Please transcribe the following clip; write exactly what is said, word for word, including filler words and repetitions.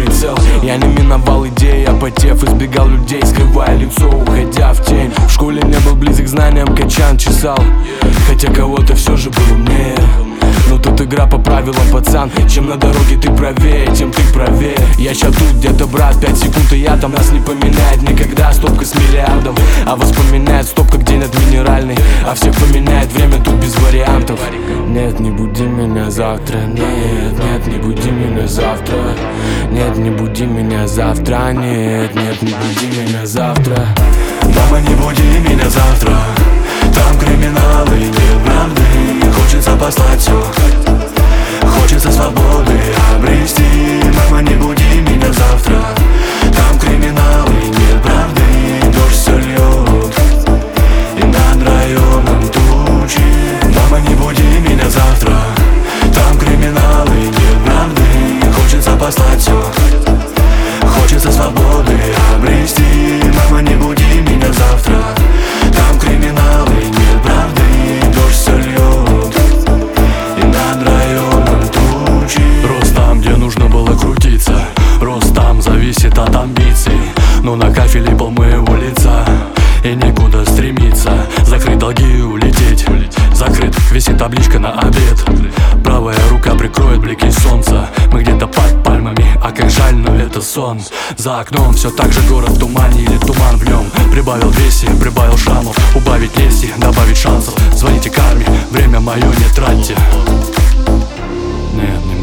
прицел. Я не миновал идеи, опотев, избегал людей, скрывая лицо, уходя в тень. В школе не был близок к знаниям, качан чесал, хотя кого-то все же был умнее. Но тут игра по правилам, пацан. Чем на дороге ты правее, тем ты правее. Я ща тут где-то, брат, пять секунд и я там. Нас не поменяет никогда стопка с миллиардом, а воспоминает стопка, где нет минеральной. А всех поменяет время тут без вариантов. Нет, не буди меня завтра. Нет, нет, не буди меня завтра. Нет, не буди меня завтра. Нет, нет, не буди меня завтра. Мама, не буди меня завтра. Там криминалы, нет правды. Хочется послать все, хочется свободы обрести. Мама, не буди меня завтра. Там криминалы, нет правды. Дождь все льет, и над районом тучи. Мама, не буди меня завтра. Там криминалы, нет правды. Хочется послать все, хочется свободы обрести. Мама, не буди меня завтра. Там криминалы, нет правды. Дождь все льет, и над районом тучи. Рост там, где нужно было крутиться. Рост там зависит от амбиций. Но на кафеле пол моего лица, и некуда стремиться. Закрыть долги и улететь. Закрыт, висит табличка на обед. Правая рука прикроет блики солнца. Мы где-то под пальмами, а как жаль, но это сон. За окном все так же город в тумане или туман в нем. Прибавил весе, прибавил шрамов. Убавить лести, добавить шансов. Звоните карме, время мое не тратьте. Нет, нет.